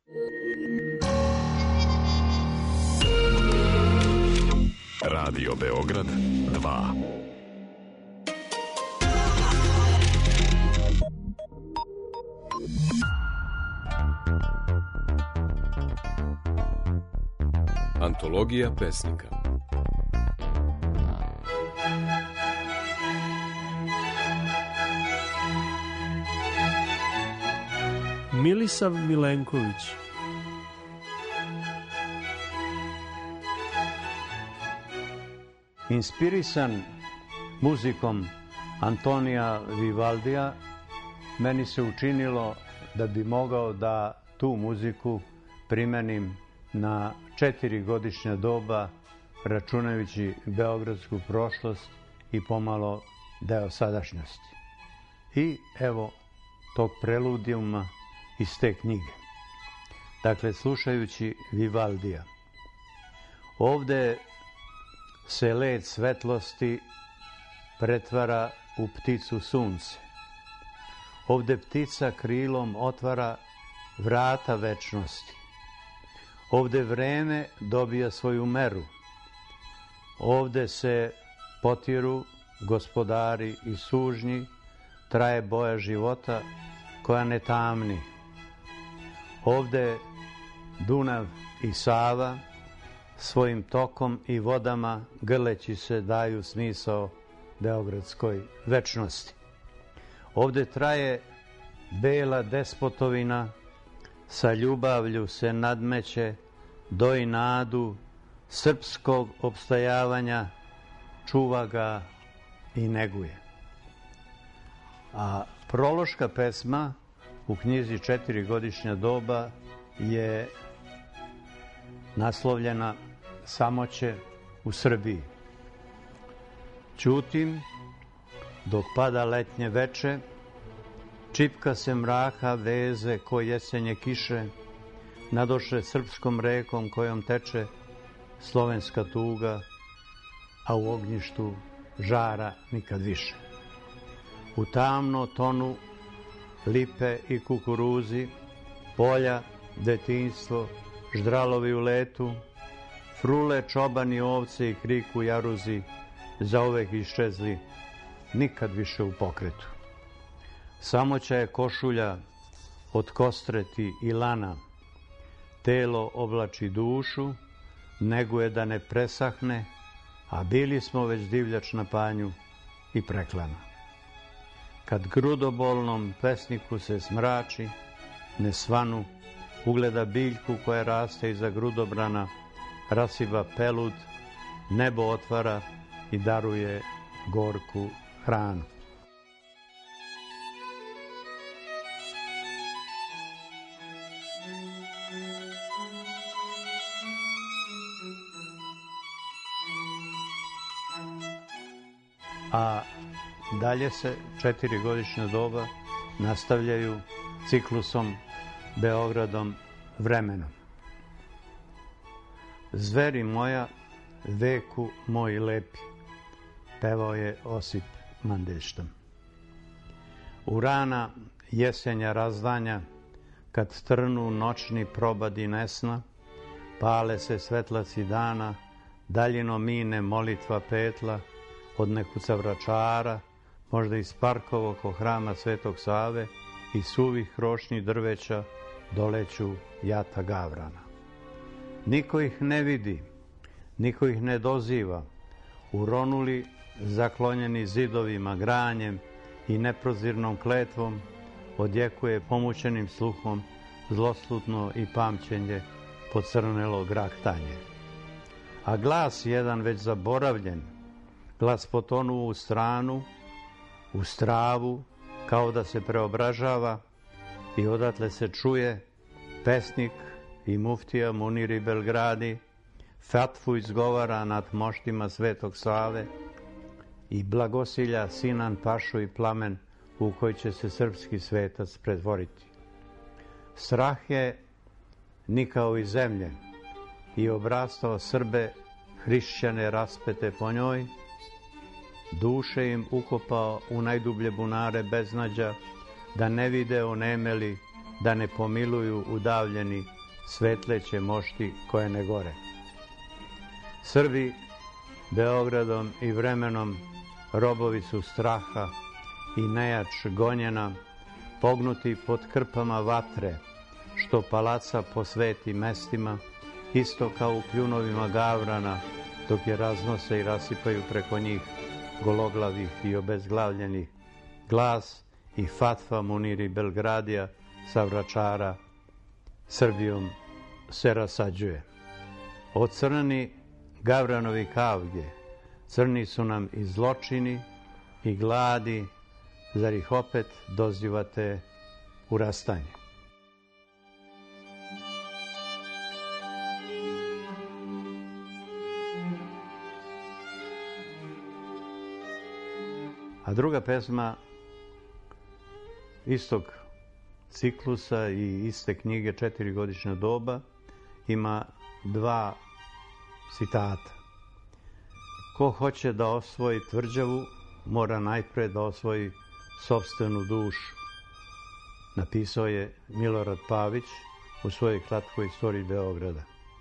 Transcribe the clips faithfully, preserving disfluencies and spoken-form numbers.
Radio Beograd dva. Antologija pesnika. Milisav Milenković. Inspirisan muzikom Antonija Vivaldija, meni se učinilo da bi mogao da tu muziku primenim na četiri godišnja doba, računajući beogradsku prošlost i pomalo deo sadašnjosti. I evo tog preludijuma iz te knjige. Dakle, slušajući Vivaldija. Ovde se led svetlosti pretvara u pticu sunce. Ovde ptica krilom otvara vrata večnosti. Ovde vreme dobija svoju meru. Ovde se potiru gospodari i sužnji, traje boja života koja ne tamni. Ovde Dunav i Sava svojim tokom i vodama grleći se daju smisao beogradskoj večnosti. Ovde traje bela despotovina, sa ljubavlju se nadmeće, doji nadu srpskog opstajavanja, čuva ga i neguje. A prološka pesma u knjizi Četiri godišnja doba je naslovljena Samoće u Srbiji. Ćutim dok pada letnje veče, čipka se mraka veze ko jesenje kiše, nadoše srpskom rekom kojom teče slovenska tuga, a u ognjištu žara nikad više. U tamno tonu lipe i kukuruzi, polja, detinjstvo, ždralovi u letu, frule, čobani, ovce i krik u jaruzi, zauvek iščezli, nikad više u pokretu. Samoća je košulja od kostreti i lana, telo oblači dušu, neguje da ne presahne, a bili smo već divljač na panju i preklana. Kad grudobolnom pesniku se smrači, nesvanu, ugleda biljku koja raste iza grudobrana, rasiba pelud, nebo otvara i daruje gorku hranu. A dalje se četiri godišnja doba nastavljaju ciklusom Beogradom vremenom. Zveri moja, veku moji lepi, pevao je Osip Mandelštam. U rana jesenja razdanja, kad trnu noćni probadi nesna, pale se svetlaci dana, daljino mine molitva petla, od nekuca vračara, možda iz parkova oko hrama Svetog Save i suvih hrošnjih drveća doleću jata gavrana. Niko ih ne vidi, niko ih ne doziva, uronuli zaklonjeni zidovima granjem i neprozirnom kletvom, odjekuje pomućenim sluhom zloslutno i pamćenje pocrnelo graktanje. A glas jedan već zaboravljen, glas potonuo u stranu, u stravu, kao da se preobražava i odatle se čuje pesnik i muftija Muniri Belgradi, fatvu izgovara nad moštima Svetog Save i blagosilja Sinan Pašu i plamen u koji će se srpski svetac pretvoriti. Strah je nikao iz zemlje i obrastao Srbe hrišćane raspete po njoj, duše im ukopao u najdublje bunare beznađa, da ne vide onemeli da ne pomiluju udavljeni svetleće mošti koje ne gore. Srbi Beogradom i vremenom robovi su straha i nejač gonjena, pognuti pod krpama vatre, što palaca posveti mestima, isto kao u kljunovima gavrana, dok je raznose i rasipaju preko njih gologlavih i obezglavljenih. Glas i fatva Muniri Belgradija sa Vračara Srbijom se rasađuje. Ocrni gavranovi kavge, crni su nam i zločini i gladi, zar ih opet dozivate u rastanje? A druga pesma istog ciklusa i iste knjige Četirigodišnja doba ima dva citata. Ko hoće da osvoji tvrđavu, mora najpre da osvoji sopstvenu dušu. Napisao je Milorad Pavić u svojoj kratkoj istoriji Beograda.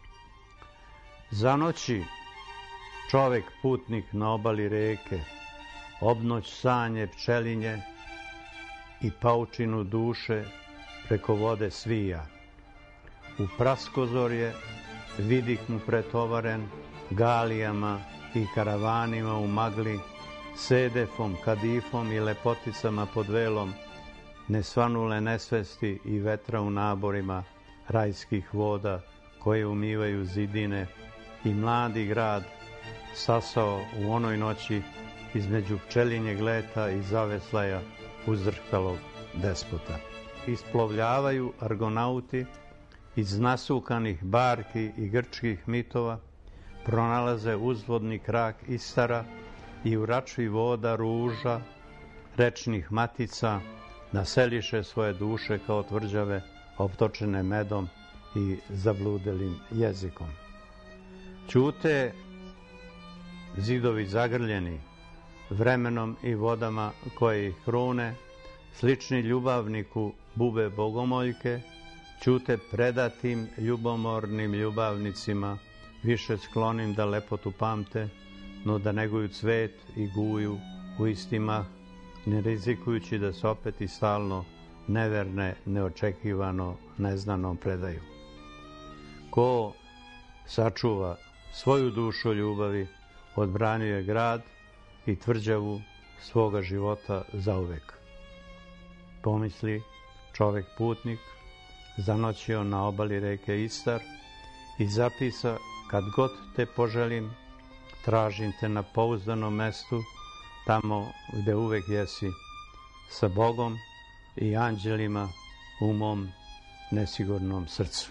Zanoći čovek putnik na obali reke, obnoć sanje pčelinje i paučinu duše preko vode svija. U praskozorje vidih mu pretovaren galijama i karavanima u magli, sedefom, kadifom i lepoticama pod velom, nesvanule nesvesti i vetra u naborima rajskih voda koje umivaju zidine i mladi grad sasao u onoj noći između pčelinjeg leta i zaveslaja uzdrhtalog despota. Isplovljavaju argonauti iz nasukanih barki i grčkih mitova, pronalaze uzvodni krak Istara i u račvi voda ruža, rečnih matica, naseliše svoje duše kao tvrđave optočene medom i zabludelim jezikom. Ćute zidovi zagrljeni, vremenom i vodama koje ih krune, slični ljubavniku bube bogomoljke, ćute predatim ljubomornim ljubavnicima, više sklonim da lepotu pamte, no da neguju cvet i guju u isti mah, ne rizikujući da se opet i stalno neverne, neočekivano, neznanom predaju. Ko sačuva svoju dušu ljubavi, odbranio je grad i tvrđavu svoga života zauvek. Pomisli čovek putnik, zanoćio na obali reke Istar i zapisa: kad god te poželim, tražim te na pouzdanom mestu, tamo gde uvek jesi, sa Bogom i anđelima u mom nesigurnom srcu.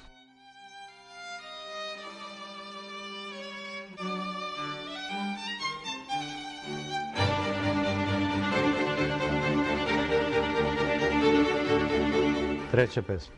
Treća pesma.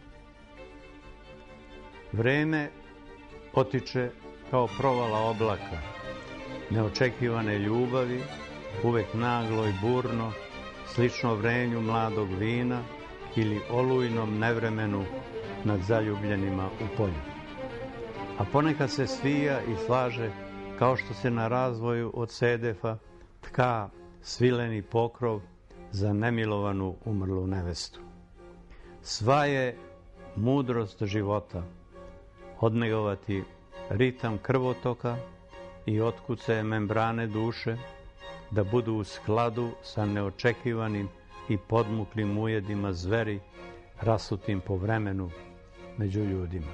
Vreme otiče kao provala oblaka, neočekivane ljubavi, uvek naglo i burno, slično vrenju mladog vina ili olujnom nevremenu nad zaljubljenima u polju. A ponekad se svija i slaže kao što se na razvoju od sedefa tka svileni pokrov za nemilovanu umrlu nevestu. Sva je mudrost života odnegovati ritam krvotoka i otkucaje membrane duše, da budu u skladu sa neočekivanim i podmuklim ujedima zveri rasutim po vremenu među ljudima.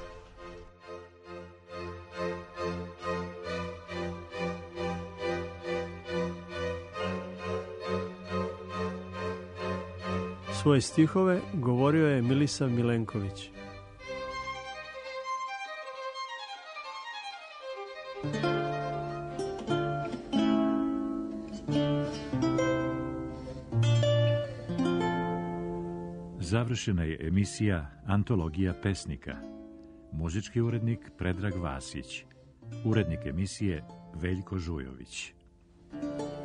Svoje stihove govorio je Milisav Milenković. Završena je emisija Antologija pesnika. Muzički urednik Predrag Vasić. Urednik emisije Veljko Žujović.